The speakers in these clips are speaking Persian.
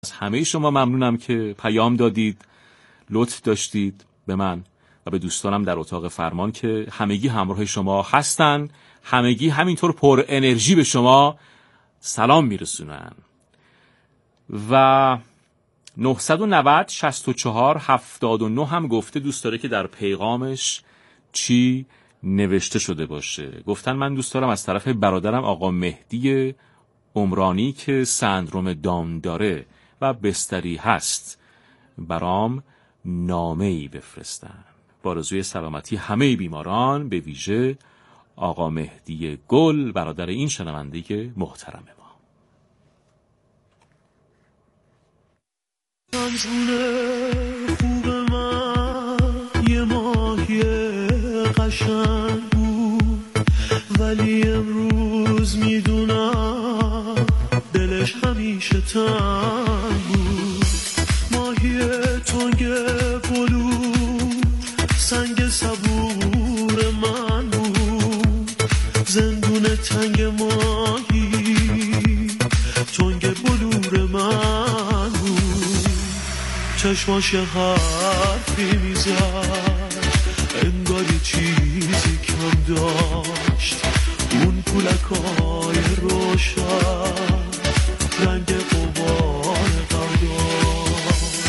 از همه شما ممنونم که پیام دادید، لطف داشتید به من و به دوستانم در اتاق فرمان که همگی همراه شما هستن، همگی همینطور پر انرژی به شما سلام میرسونن. و 990 64 79 هم گفته دوست داره که در پیغامش چی نوشته شده باشه. گفتن من دوست دارم از طرف برادرم آقا مهدی عمرانی که سندروم داون داره و بستری هست برام نامه‌ای بفرستن با آرزوی سلامتی همه بیماران، به ویژه آقا مهدی گل برادر این شنونده محترم ما. منظور خوب من یه ماهی قشنگ بود، ولی امروز میدونم دلش همیشه تنگ بود. ماهی تنگ بلور سنگ صبور من بود، زندون تنگ ماهی تنگ بلور من بود. چشماش یه حرفی میزد انگاری چیزی کم داشت، اون پولکای روشن رنگ غبار غم داشت.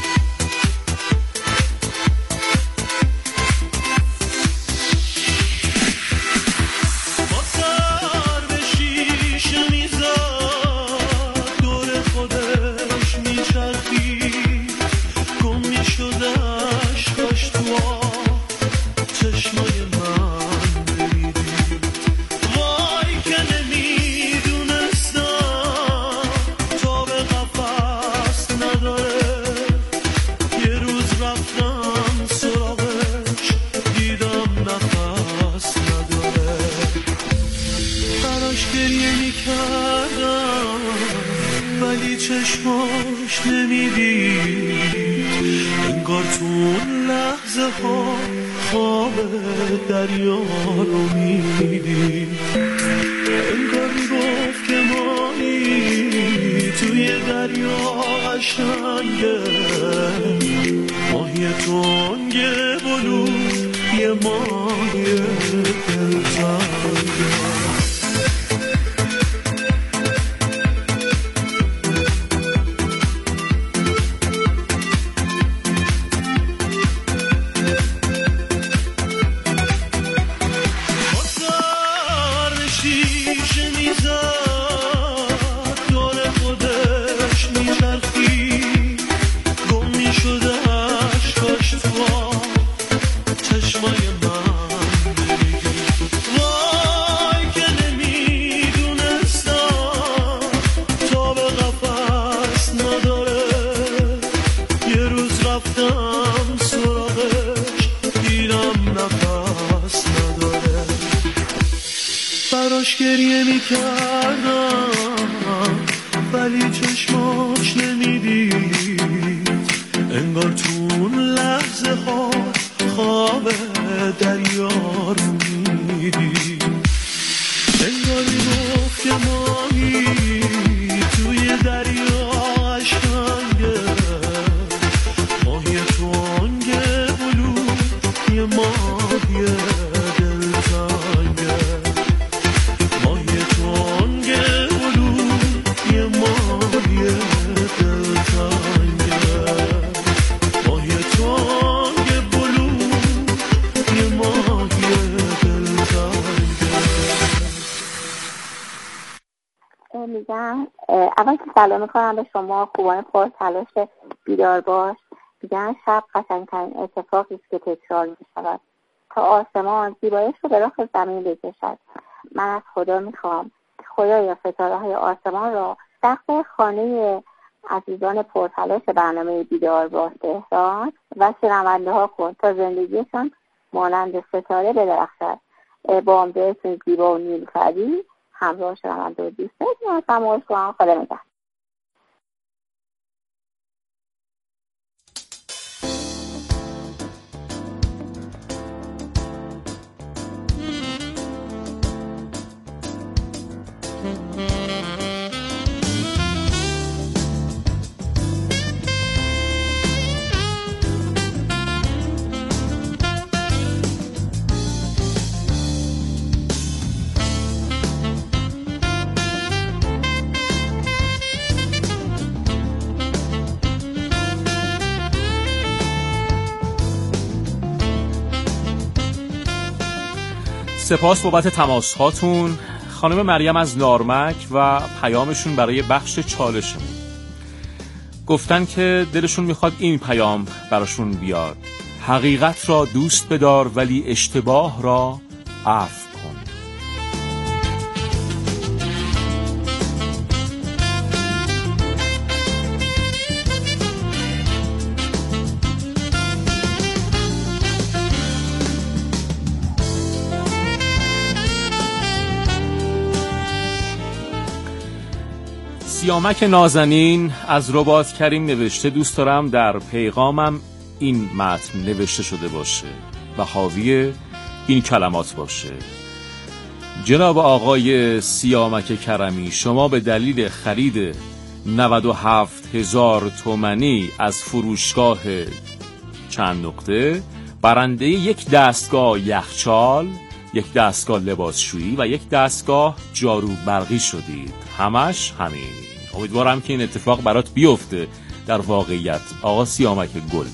با سر به شیشه میزد دور خودش میچرخید، گم میشد عشقاش تو آب چشمای من نمیدید. وای که نمیدونستم تا به قفص نداره، یه روز رفتم سراغش دیدم نفس نداره. براش گریه میکردم ولی چشماش نمیدید، انگار تو اون لحظه ها خواب دریا رو میدید. انگار میگفت که ماهی توی دریا قشنگه، ماهی تنگ بلور یه ماهی دلتنگه. گریه میکردم ولی چشماش نمیدید، انگار تو اون لحظه ها خواب دریا رو میدید. انگار میگفت که ماهی توی دریا قشنگه، ماهی تنگ بلور یه ماهی دلتنگه. میگن اول که سلام میکنم به شما خوبان پر تلاش بیدار باش. میگن شب قشنگترین اتفاقی است که تکرار میشود تا آسمان زیباییش رو به رخ زمین بکشد. من از خدا میخوام که خدایا ستاره های آسمان را سقف خانه عزیزان پرتلاش برنامه بیدار باش تهران و شنونده ها کن تا زندگیشان مانند ستاره بدرخشد. با امدهتون زیبا و نیلوفری همراه شنونده و دوستان از تماس کنم. خدا نگهدار. سپاس بابت تماس هاتون. خانم مریم از نارمک و پیامشون برای بخش چالشمون گفتن که دلشون میخواد این پیام براشون بیاد: حقیقت را دوست بدار ولی اشتباه را عفو کن. سیامک نازنین از رباط کریم نوشته: دوست دارم در پیغامم این متن نوشته شده باشه و حاوی این کلمات باشه: جناب آقای سیامک کرمی، شما به دلیل خرید 97,000 تومانی از فروشگاه چند نقطه برنده یک دستگاه یخچال، یک دستگاه لباسشویی و یک دستگاه جارو برقی شدید. همش همین. امیدوارم که این اتفاق برات بیفته در واقعیت آقا سیامک گل.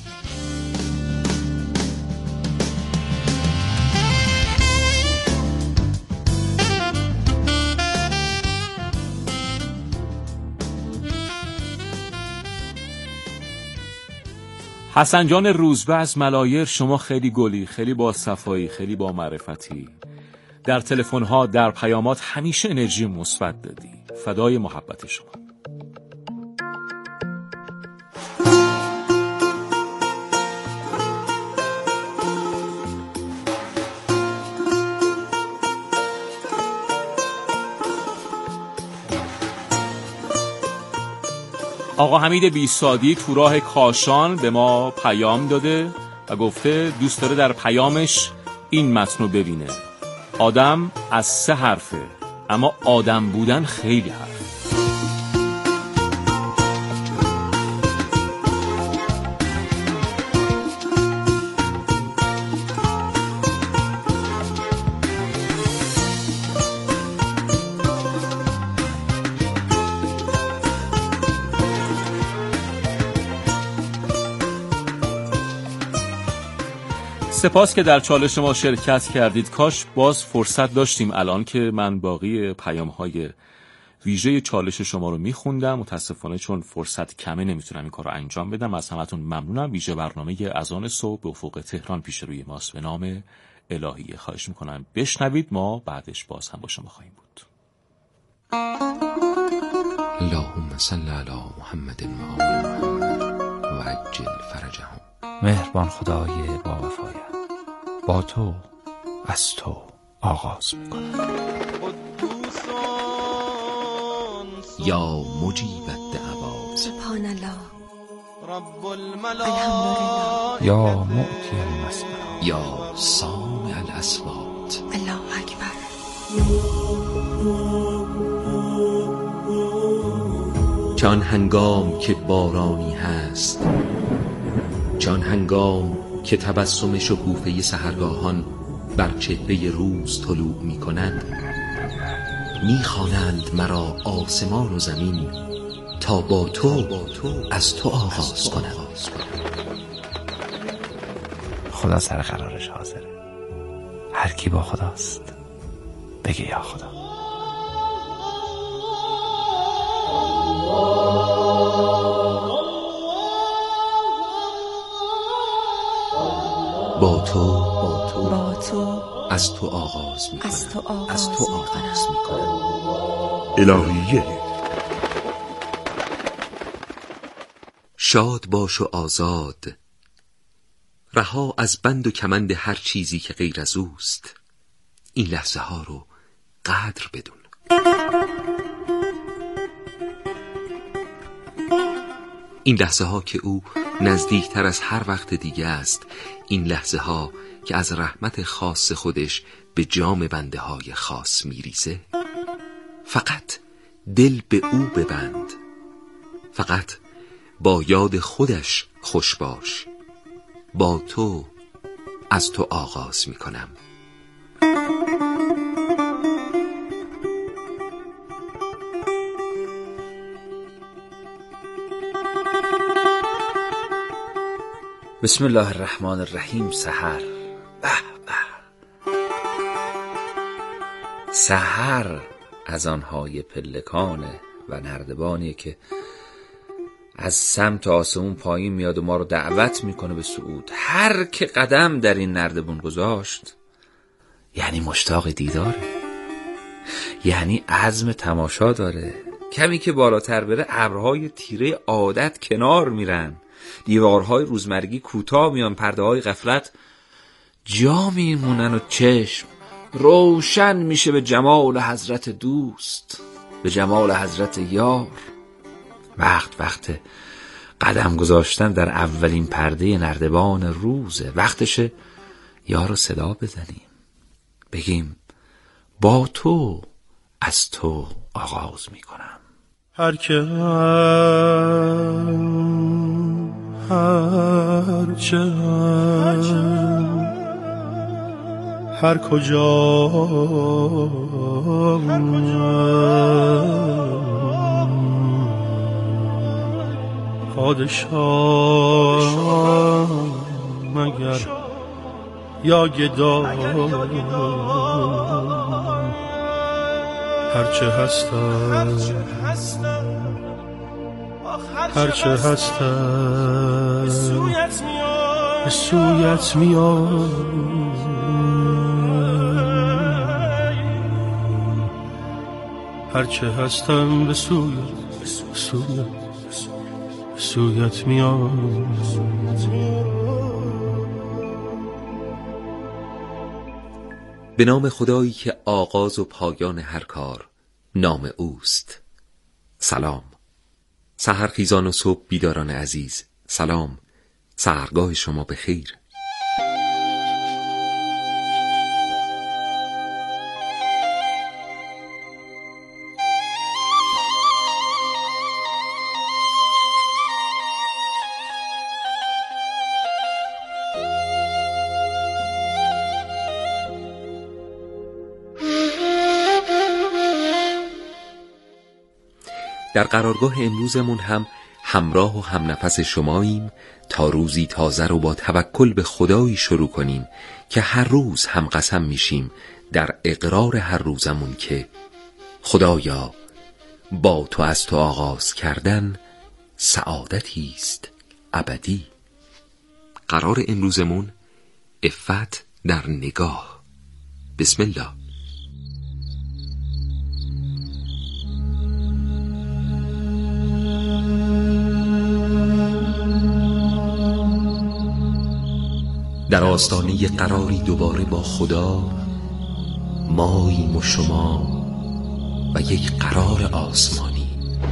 حسن جان روزبه از ملایر، شما خیلی گلی، خیلی با صفایی، خیلی با معرفتی. در تلفن‌ها، در پیامات همیشه انرژی مثبت دادی. فدای محبت شما. آقا حمید بیسادی تو راه کاشان به ما پیام داده و گفته دوست داره در پیامش این متن رو ببینه: آدم از 3 حرفه، اما آدم بودن خیلی حرف. سپاس که در چالش ما شرکت کردید. کاش باز فرصت داشتیم الان که من باقی پیام‌های ویژه چالش شما رو میخوندم. متاسفانه چون فرصت کمه نمیتونم این کار رو انجام بدم. از همتون ممنونم. ویژه برنامه اذان صبح به افق تهران پیش روی ماست به نام الهیه. خواهش میکنم بشنوید. ما بعدش باز هم با شما خواهیم بود. اللهم صل علی محمد و آل محمد و عجل فرجهم. مهربان خدای با وفایت، با تو از تو آغاز میکنم. یا مجیب الدعوات، سبحان الله، رب الحمدلله، یا معطی المسئله، یا سامع الاصوات. الله اکبر. چون هنگام که بارانی هست، چون هنگام که تبسم شکوفه سحرگاهان بر چهره روز طلوع می کند، می خوانند مرا آسمان و زمین تا با تو از تو آغاز کنم. خدا سر قرارش حاضره. هر کی با خداست بگه یا خدا. با تو از تو آغاز می کنم. الهیه. شاد باش و آزاد، رها از بند و کمند هر چیزی که غیر از اوست. این لحظه ها رو قدر بدون. این لحظه ها که او نزدیکتر از هر وقت دیگه است. این لحظه ها که از رحمت خاص خودش به جام بنده های خاص میریزه. فقط دل به او ببند. فقط با یاد خودش خوش باش. با تو از تو آغاز میکنم. بسم الله الرحمن الرحیم. سحر، به به، سحر از آنهای پلکانه و نردبانیه که از سمت آسمون پایین میاد و ما رو دعوت میکنه به صعود. هر که قدم در این نردبون گذاشت یعنی مشتاق دیداره، یعنی عزم تماشا داره. کمی که بالاتر بره ابرهای تیره عادت کنار میرن، دیوارهای روزمرگی کوتاه میان، پرده های غفلت جا میمونن و چشم روشن میشه به جمال حضرت دوست، به جمال حضرت یار. وقت قدم گذاشتن در اولین پرده نردبان روزه. وقتشه یارو صدا بزنیم، بگیم با تو از تو آغاز میکنم. هر که هر کجا پادشاه مگر یا گدا، هرچه هستم به سویت میام. هرچه هستم به سویت میام. به نام خدایی که آغاز و پایان هر کار نام اوست. سلام. سحرخیزان و صبح بیداران عزیز، سلام. سحرگاه شما به خیر. در قرارگاه امروزمون هم همراه و همنفس شماییم تا روزی تازه رو با توکل به خدایی شروع کنیم که هر روز هم قسم میشیم در اقرار هر روزمون که خدایا با تو از تو آغاز کردن سعادتی است ابدی. قرار امروزمون عفت در نگاه. بسم الله. در آستانه قراری دوباره با خدا، ماییم و شما و یک قرار آسمانی.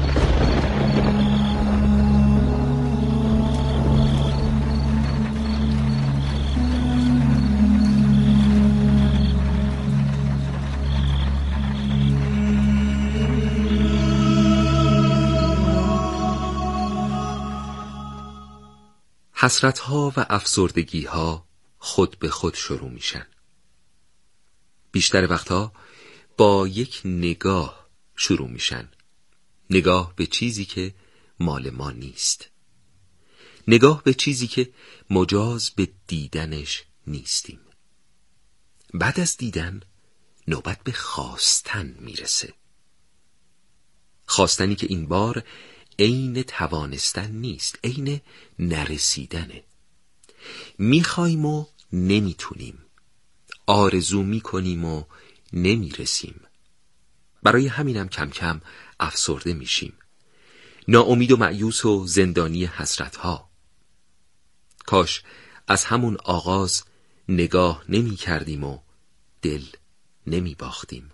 حسرت‌ها و افسردگی‌ها خود به خود شروع میشن. بیشتر وقتها با یک نگاه شروع میشن. نگاه به چیزی که مال ما نیست. نگاه به چیزی که مجاز به دیدنش نیستیم. بعد از دیدن نوبت به خواستن میرسه. خواستنی که این بار عین توانستن نیست، عین نرسیدنه. میخوایم و نمیتونیم، آرزو میکنیم و نمیرسیم. برای همینم کم کم افسرده میشیم، ناامید و مایوس و زندانی حسرتها. کاش از همون آغاز نگاه نمی کردیم و دل نمی باختیم.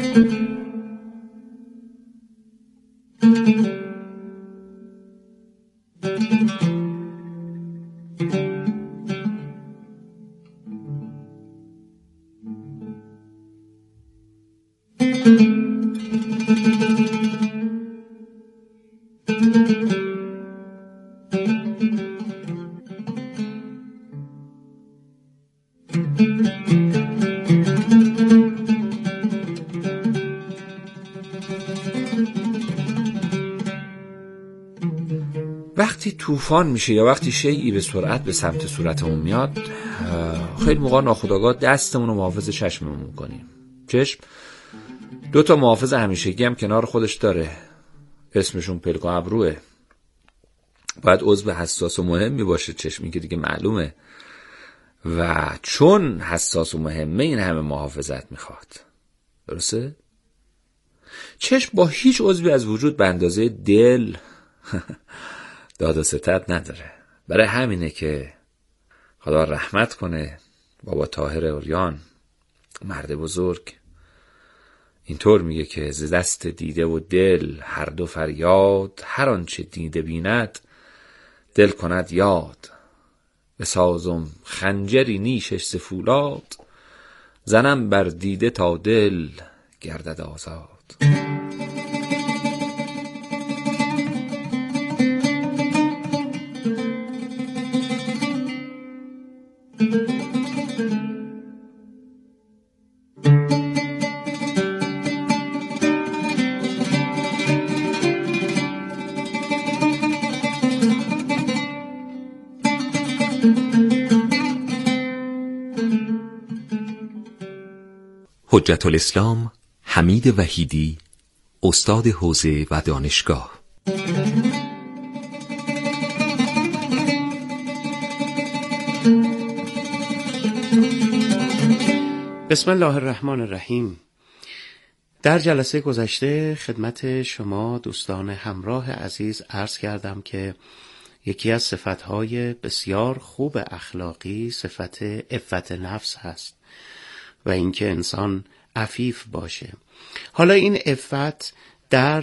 وقتی طوفان میشه یا وقتی شیئی به سرعت به سمت صورتمون میاد، خیلی موقع ناخودآگاه دستمون رو محافظ چشممون میکنیم. چشم 2 تا محافظ همیشگی هم کنار خودش داره، اسمشون پلک و ابروه. باید عضو حساس و مهمی باشه، چشمی که دیگه معلومه، و چون حساس و مهمه این همه محافظت میخواد. درسته؟ چشم با هیچ عضوی از وجود به اندازه دل داد و ستد نداره. برای همینه که خدا رحمت کنه بابا طاهر عریان، مرد بزرگ، اینطور میگه که ز دست دیده و دل هر دو فریاد، هر آنچه دیده بیند دل کند یاد. بسازم خنجری نیشش ز فولاد، زنم بر دیده تا دل گردد آزاد. حجت الاسلام حمید وحیدی، استاد حوزه و دانشگاه. بسم الله الرحمن الرحیم. در جلسه گذشته خدمت شما دوستان همراه عزیز عرض کردم که یکی از صفتهای بسیار خوب اخلاقی صفت عفت نفس هست و اینکه انسان عفیف باشه. حالا این عفت در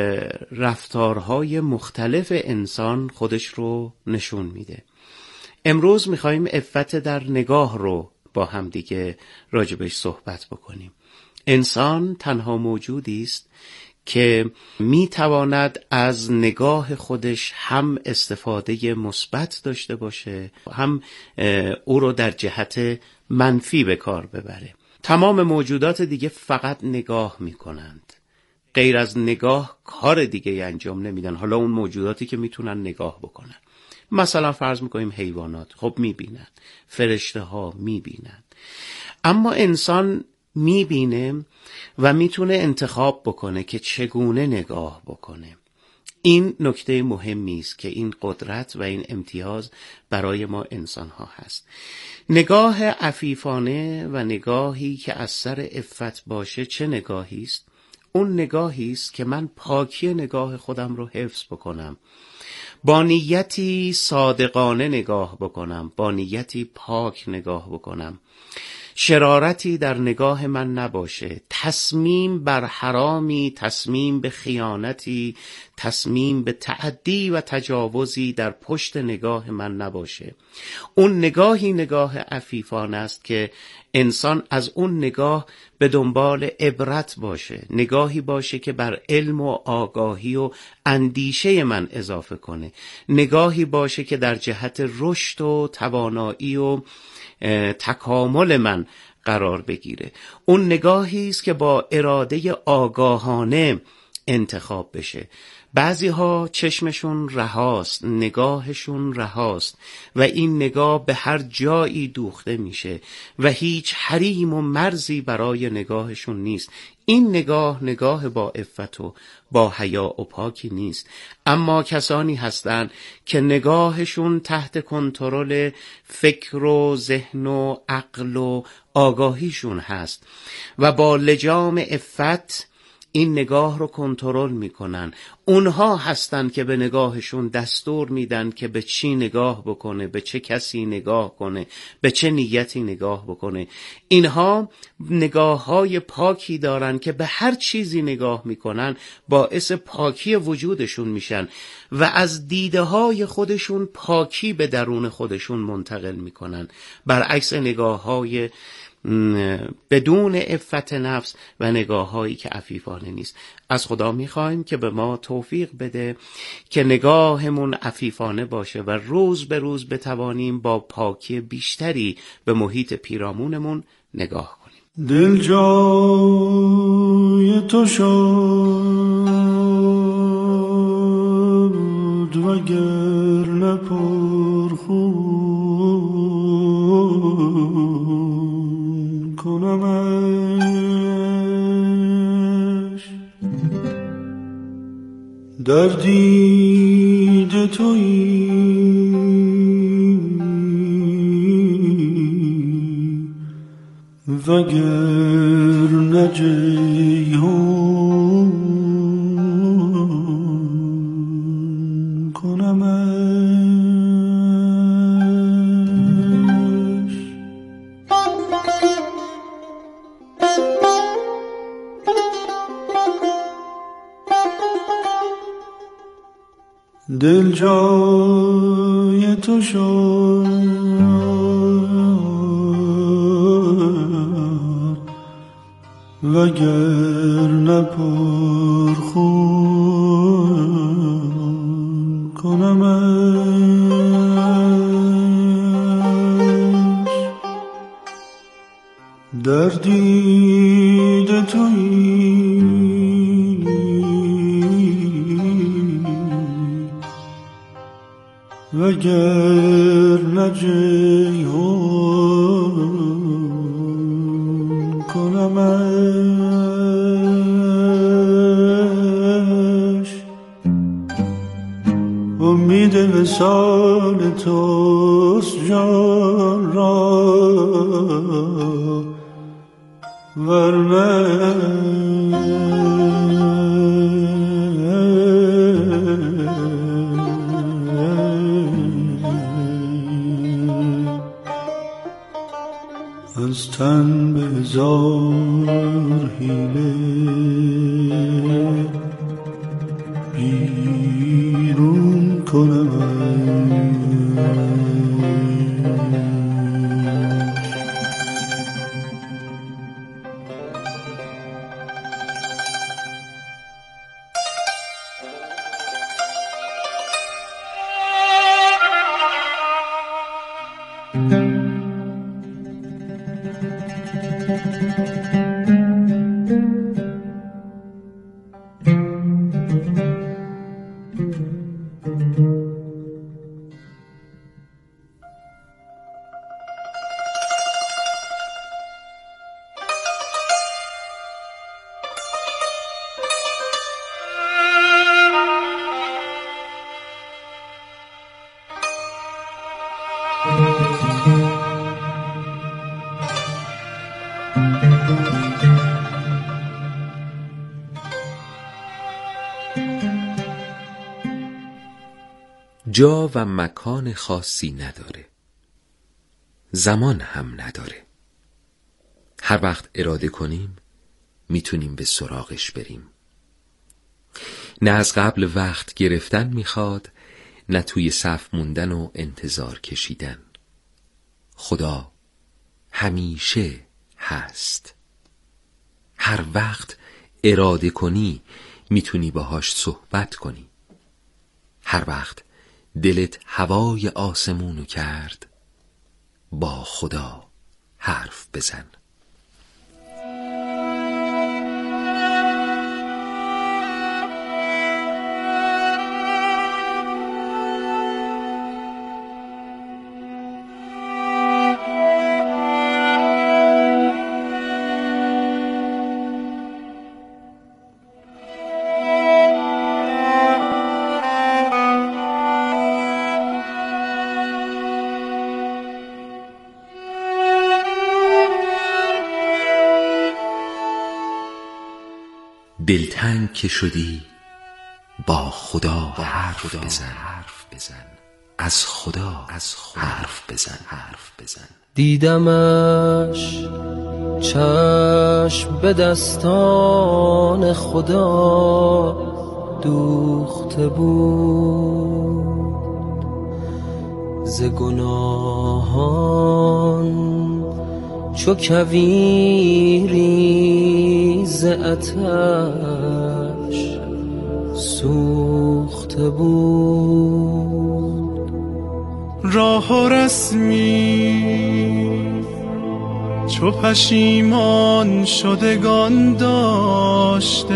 رفتارهای مختلف انسان خودش رو نشون میده. امروز میخواییم عفت در نگاه رو با هم دیگه راجبش صحبت بکنیم. انسان تنها موجودی است که میتواند از نگاه خودش هم استفاده مثبت داشته باشه، هم او رو در جهت منفی به کار ببره. تمام موجودات دیگه فقط نگاه میکنند، غیر از نگاه کار دیگه انجام نمیدن. حالا اون موجوداتی که میتونن نگاه بکنن، مثلا فرض میکنیم حیوانات، خب میبینن، فرشته ها میبینن، اما انسان میبینه و میتونه انتخاب بکنه که چگونه نگاه بکنه. این نکته مهمی است که این قدرت و این امتیاز برای ما انسان ها هست. نگاه عفیفانه و نگاهی که از سر عفت باشه چه نگاهی است؟ اون نگاهی است که من پاکی نگاه خودم رو حفظ بکنم، با نیتی صادقانه نگاه بکنم، با نیتی پاک نگاه بکنم، شرارتی در نگاه من نباشه، تصمیم بر حرامی، تصمیم به خیانتی، تصمیم به تعدی و تجاوزی در پشت نگاه من نباشه. اون نگاهی نگاه عفیفانه است که انسان از اون نگاه به دنبال عبرت باشه، نگاهی باشه که بر علم و آگاهی و اندیشه من اضافه کنه، نگاهی باشه که در جهت رشد و توانایی و تکامل من قرار بگیره. اون نگاهی است که با اراده آگاهانه انتخاب بشه. بعضی ها چشمشون رهاست، نگاهشون رهاست و این نگاه به هر جایی دوخته میشه و هیچ حریم و مرزی برای نگاهشون نیست. این نگاه با عفت و با حیا و پاکی نیست. اما کسانی هستند که نگاهشون تحت کنترل فکر و ذهن و عقل و آگاهیشون هست و با لجام عفت این نگاه رو کنترل میکنن. اونها هستن که به نگاهشون دستور میدن که به چی نگاه بکنه، به چه کسی نگاه کنه، به چه نیتی نگاه بکنه. اینها نگاه‌های پاکی دارن که به هر چیزی نگاه میکنن باعث پاکی وجودشون میشن و از دیده‌های خودشون پاکی به درون خودشون منتقل میکنن، برعکس نگاه‌های بدون عفت نفس و نگاه‌هایی که عفیفانه نیست. از خدا می‌خوایم که به ما توفیق بده که نگاهمون عفیفانه باشه و روز به روز بتوانیم با پاکی بیشتری به محیط پیرامونمون نگاه کنیم. دل جای تو شد وگر نپر خون کنم در دید تویی وگر نجیهون کنمش. دل جای تو شد وگر نپرخون کنمش. در دید تویی وگر نجیهون کنمش. امید وصال توست جان را ورنه از تن به هزار حیله بیرون کنم. جا و مکان خاصی نداره، زمان هم نداره. هر وقت اراده کنیم میتونیم به سراغش بریم. نه از قبل وقت گرفتن میخواد، نه توی صف موندن و انتظار کشیدن. خدا همیشه هست. هر وقت اراده کنی میتونی باهاش صحبت کنی. هر وقت دلت هوای آسمونو کرد، با خدا حرف بزن. دلتنگ که شدی، با خدا حرف بزن. از خدا حرف بزن. دیدمش چشم به دستان خدا دوخته بود، ز گناهان چو کویری ز آتش سوخته بود. راه و رسمی چو پشیمان شدگان داشت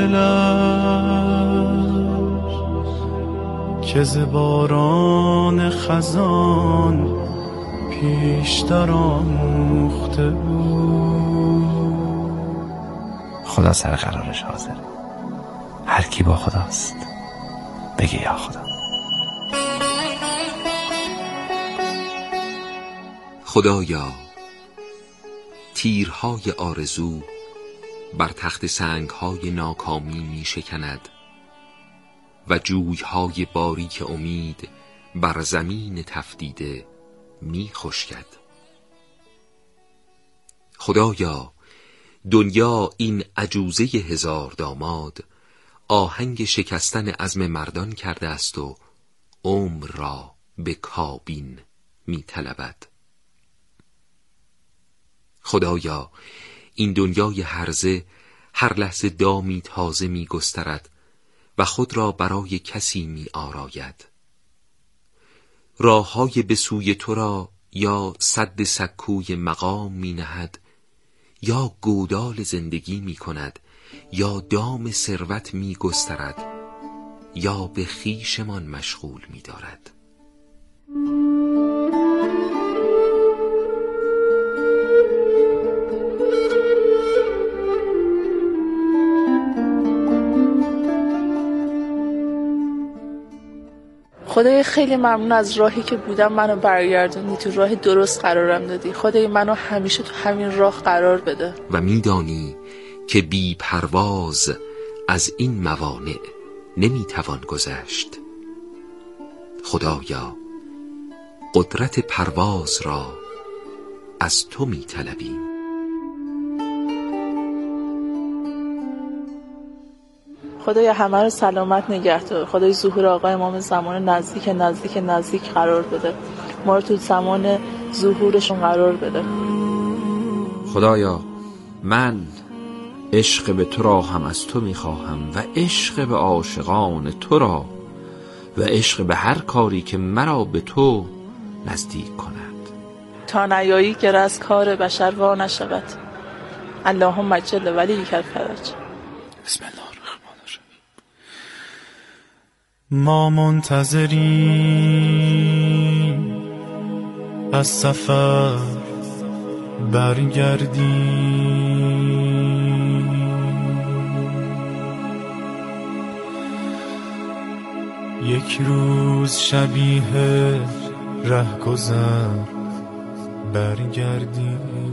دلش، که ز باران خزان پیشتر آموخته بود. خدا سر قرارش حاضره. هر کی با خداست بگی یا خدا. خدایا، تیرهای آرزو بر تخت سنگهای ناکامی می شکند و جویهای باریک امید بر زمین تفدیده می خشکد. خدایا، دنیا این عجوزه هزار داماد آهنگ شکستن عزم مردان کرده است و عمر را به کابین می طلبد. خدایا، این دنیای هرزه هر لحظه دامی تازه می گسترد و خود را برای کسی می آراید. راههای به سوی تو را یا سد سکوی مقام می نهد، یا گودال زندگی می کند، یا دام ثروت می گسترد، یا به خویشمان مشغول می دارد. خدای خیلی ممنون از راهی که بودم منو برگردوندی، تو راه درست قرارم دادی. خدای منو همیشه تو همین راه قرار بده. و میدانی که بی پرواز از این موانع نمیتوان گذشت. خدایا، قدرت پرواز را از تو میطلبیم. خدایا همه رو سلامت نگه دار. خدای ظهور آقا امام زمان نزدیک قرار بده. ما رو تو زمان ظهورشون قرار بده. خدایا، من عشق به تو را هم از تو میخواهم و عشق به عاشقان تو را و عشق به هر کاری که مرا به تو نزدیک کند. تا نیایی گر از کار بشر وا نشود. اللهم عجل ولیک الفرج. بسم الله الرحمن الرحیم. ما منتظریم از سفر برگردیم، یک روز شبیه رهگذر برگردیم.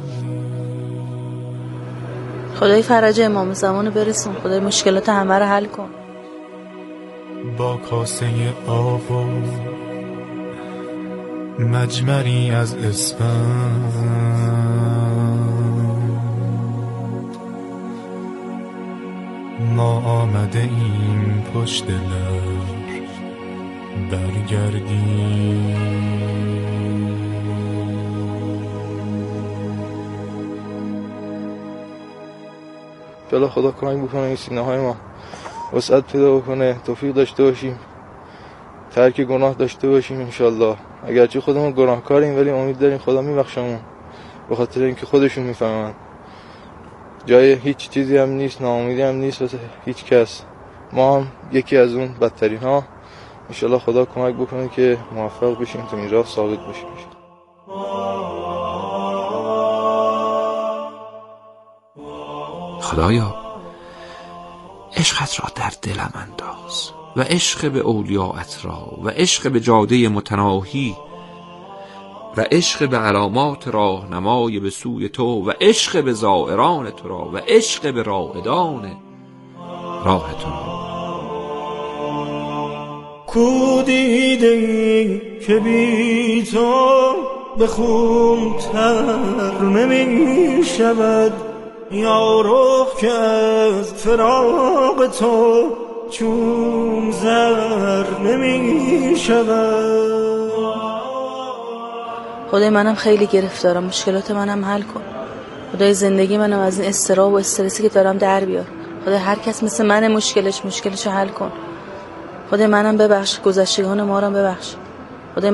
خدای فرج امام زمانو برسون. خدای مشکلات همه رو حل کن. با کاسه آب و مجمری از اسفند ما آمده ایم پشت لب برگردیم. بلا خدا کمک بکنه این سینه های ما وسعت پیدا بکنه، توفیق داشته باشیم، ترک گناه داشته باشیم انشالله. اگرچه خودمون گناهکاریم ولی امید داریم خدا میبخشمون، به خاطر اینکه خودشون میفهمن. جای هیچ چیزی هم نیست، ناامیدی هم نیست واسه هیچ کس. ما هم یکی از اون بدترین ها. انشالله خدا کمک بکنه که موفق بشیم تو این راه ثابت بشیم. خدایا، عشقت را در دلم انداز و عشق به اولیاءت را و عشق به جاده متناهی و عشق به علامات راهنمای به سوی تو و عشق به زائران تو را و عشق به رائدان راه تو. کو دیدی که بی تو به خون تر نمی شود، یا رخ که از فراق تو چون زر نمی شود. خدای منم خیلی گرفتارم، مشکلات منم حل کن. خدای زندگی منم از این اضطراب و استرسی که دارم در بیار. خدای هر کس مثل من مشکلشو حل کن. خدای منم ببخش، گذشتگان ما رو ببخش.